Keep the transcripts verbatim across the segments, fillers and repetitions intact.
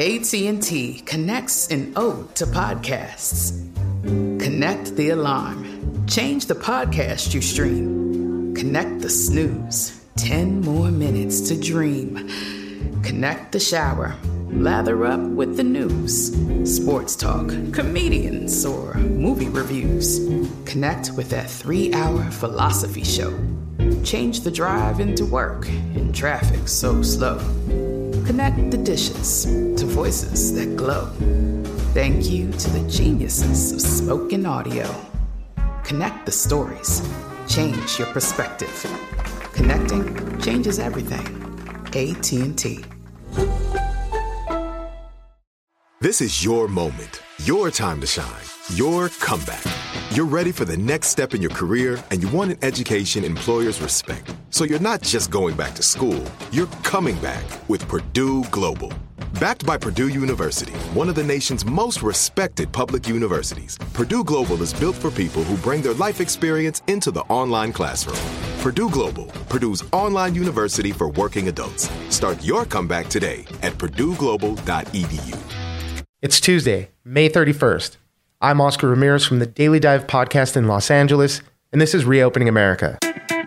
A T and T connects an ode to podcasts. Connect the alarm. Change the podcast you stream. Connect the snooze. Ten more minutes to dream. Connect the shower. Lather up with the news. Sports talk, comedians, or movie reviews. Connect with that three-hour philosophy show. Change the drive into work in traffic so slow. Connect the dishes to voices that glow. Thank you to the geniuses of spoken audio. Connect the stories. Change your perspective. Connecting changes everything. A T and T. This is your moment, your time to shine, your comeback. You're ready for the next step in your career, and you want an education employers respect. So you're not just going back to school, you're coming back with Purdue Global. Backed by Purdue University, one of the nation's most respected public universities, Purdue Global is built for people who bring their life experience into the online classroom. Purdue Global, Purdue's online university for working adults. Start your comeback today at purdue global dot e d u. It's Tuesday, May thirty-first. I'm Oscar Ramirez from the Daily Dive podcast in Los Angeles, and this is Reopening America.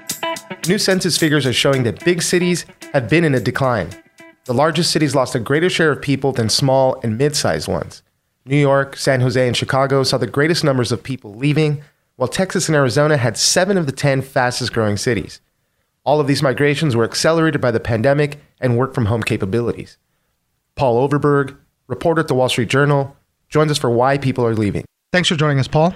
New census figures are showing that big cities have been in a decline. The largest cities lost a greater share of people than small and mid-sized ones. New York, San Jose, and Chicago saw the greatest numbers of people leaving, while Texas and Arizona had seven of the ten fastest-growing cities. All of these migrations were accelerated by the pandemic and work-from-home capabilities. Paul Overberg, reporter at the Wall Street Journal, joins us for why people are leaving. Thanks for joining us, Paul.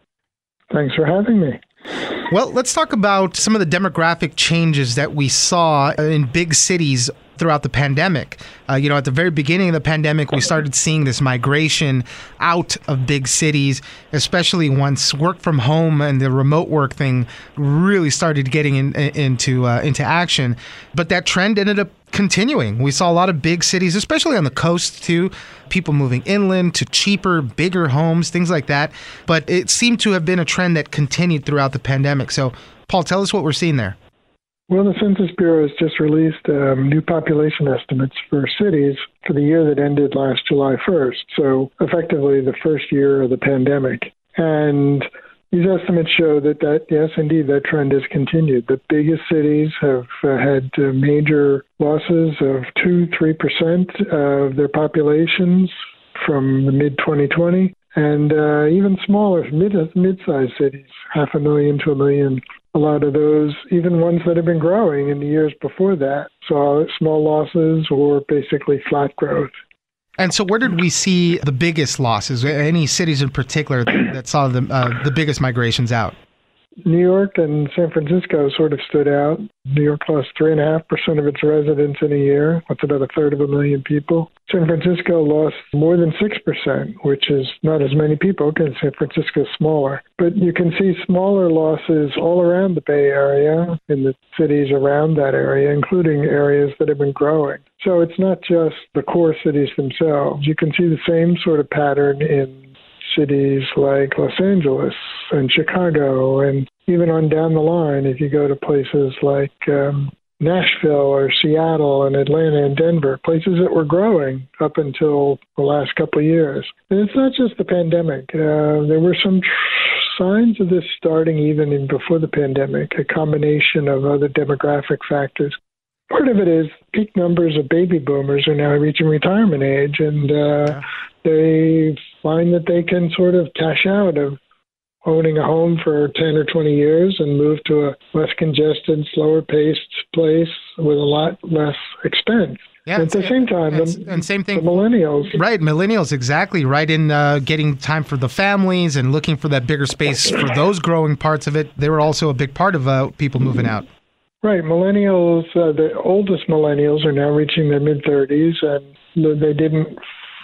Thanks for having me. Well, let's talk about some of the demographic changes that we saw in big cities throughout the pandemic. Uh, you know, at the very beginning of the pandemic, we started seeing this migration out of big cities, especially once work from home and the remote work thing really started getting in, into uh, into action. But that trend ended up continuing. We saw a lot of big cities, especially on the coast too, people moving inland to cheaper, bigger homes, things like that. But it seemed to have been a trend that continued throughout the pandemic. So, Paul, tell us what we're seeing there. Well, the Census Bureau has just released um, new population estimates for cities for the year that ended last July first, so effectively the first year of the pandemic. And these estimates show that, that yes, indeed, that trend has continued. The biggest cities have uh, had uh, major losses of two to three percent of their populations from the mid twenty twenty, and uh, even smaller, mid, mid-sized cities, half a million to a million. A lot of those, even ones that have been growing in the years before that, saw small losses or basically flat growth. And so where did we see the biggest losses? Any cities in particular that saw the, uh, the biggest migrations out? New York and San Francisco sort of stood out. New York lost three point five percent of its residents in a year. That's about a third of a million people. San Francisco lost more than six percent, which is not as many people because San Francisco is smaller. But you can see smaller losses all around the Bay Area, in the cities around that area, including areas that have been growing. So it's not just the core cities themselves. You can see the same sort of pattern in cities like Los Angeles and Chicago, and even on down the line, if you go to places like um, Nashville or Seattle and Atlanta and Denver, places that were growing up until the last couple of years. And it's not just the pandemic. Uh, there were some tr- signs of this starting even in before the pandemic, a combination of other demographic factors. Part of it is peak numbers of baby boomers are now reaching retirement age, and uh, yeah. they find that they can sort of cash out of owning a home for ten or twenty years and move to a less congested, slower paced place with a lot less expense. Yeah, at the same time, and, the, and same thing, the millennials. Right, millennials, exactly. Right in uh, getting time for the families and looking for that bigger space for those growing parts of it. They were also a big part of uh, people moving out. Right. Millennials, uh, the oldest millennials are now reaching their mid-thirties, and they didn't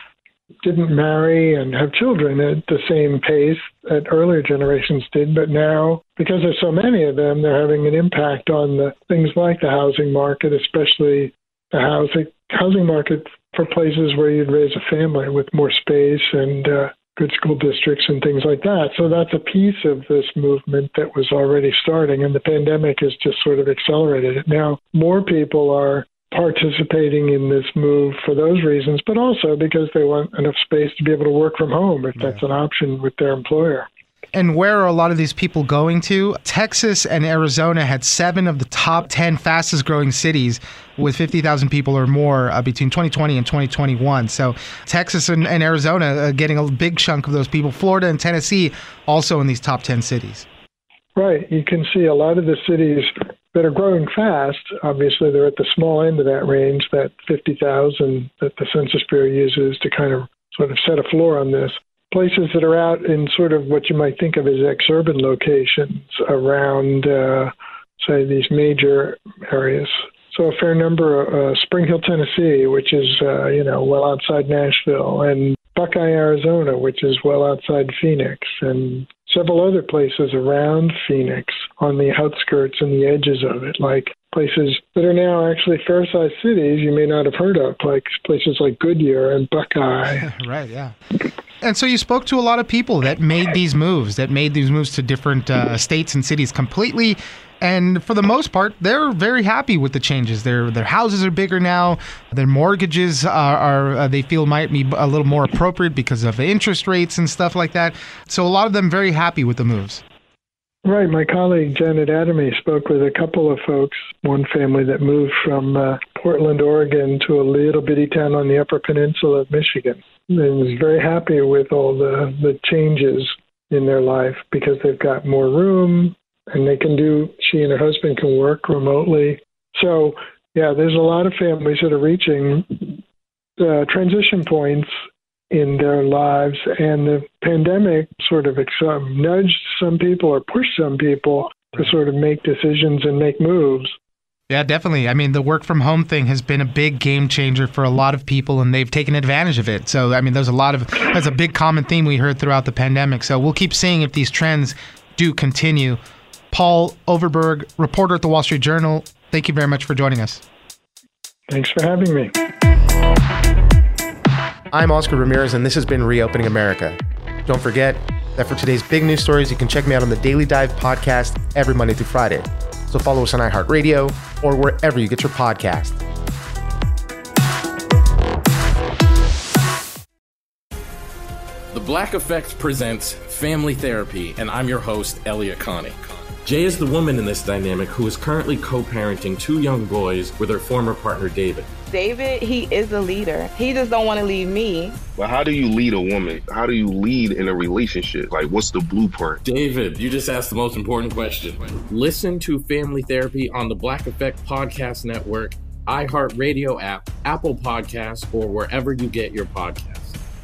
didn't marry and have children at the same pace that earlier generations did. But now, because there's so many of them, they're having an impact on the things like the housing market, especially the housing housing market for places where you'd raise a family with more space and uh, good school districts and things like that. So that's a piece of this movement that was already starting, and the pandemic has just sort of accelerated it. Now, more people are participating in this move for those reasons, but also because they want enough space to be able to work from home if that's an option with their employer. And where are a lot of these people going to? Texas and Arizona had seven of the top ten fastest growing cities with fifty thousand people or more uh, between twenty twenty and twenty twenty-one. So Texas and, and Arizona uh, getting a big chunk of those people. Florida and Tennessee also in these top ten cities. Right. You can see a lot of the cities that are growing fast. Obviously, they're at the small end of that range, that fifty thousand that the Census Bureau uses to kind of sort of set a floor on this. Places that are out in sort of what you might think of as exurban locations around, uh, say, these major areas. So a fair number, uh, Spring Hill, Tennessee, which is, uh, you know, well outside Nashville, and Buckeye, Arizona, which is well outside Phoenix, and several other places around Phoenix on the outskirts and the edges of it, like places that are now actually fair-sized cities you may not have heard of, like places like Goodyear and Buckeye. Right, yeah. And so you spoke to a lot of people that made these moves, that made these moves to different uh, states and cities completely. And for the most part, they're very happy with the changes. Their their houses are bigger now. Their mortgages are, are uh, they feel might be a little more appropriate because of the interest rates and stuff like that. So a lot of them very happy with the moves. Right. My colleague Janet Adamy spoke with a couple of folks, one family that moved from uh, Portland, Oregon to a little bitty town on the Upper Peninsula of Michigan, and was very happy with all the, the changes in their life because they've got more room and they can do, she and her husband can work remotely. So, yeah, there's a lot of families that are reaching uh, transition points in their lives, and the pandemic sort of nudged some people or pushed some people to sort of make decisions and make moves. Yeah, definitely. I mean, the work from home thing has been a big game changer for a lot of people, and they've taken advantage of it. So, I mean, there's a lot of, that's a big common theme we heard throughout the pandemic. So we'll keep seeing if these trends do continue. Paul Overberg, reporter at the Wall Street Journal, thank you very much for joining us. Thanks for having me. I'm Oscar Ramirez, and this has been Reopening America. Don't forget that for today's big news stories, you can check me out on the Daily Dive podcast every Monday through Friday. So follow us on iHeartRadio or wherever you get your podcast. The Black Effect presents Family Therapy, and I'm your host, Elliot Connie. Jay is the woman in this dynamic who is currently co-parenting two young boys with her former partner, David. David, he is a leader. He just don't want to leave me. But how do you lead a woman? How do you lead in a relationship? Like, what's the blueprint? David, you just asked the most important question. Listen to Family Therapy on the Black Effect Podcast Network, iHeartRadio app, Apple Podcasts, or wherever you get your podcasts.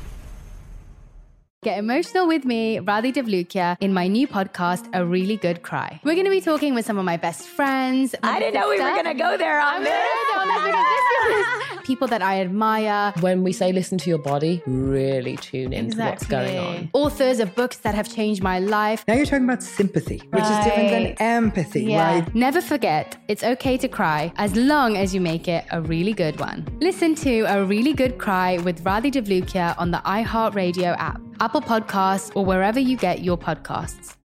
Get emotional with me, Radhi Devlukia, in my new podcast, A Really Good Cry. We're going to be talking with some of my best friends. I didn't know we were going to go there on this. People that I admire. When we say listen to your body, really tune into exactly. what's going on. Authors of books that have changed my life. Now you're talking about sympathy, which right. is different than empathy, yeah. right? Never forget, it's okay to cry as long as you make it a really good one. Listen to A Really Good Cry with Radhi Devlukia on the iHeartRadio app, Apple Podcasts, or wherever you get your podcasts.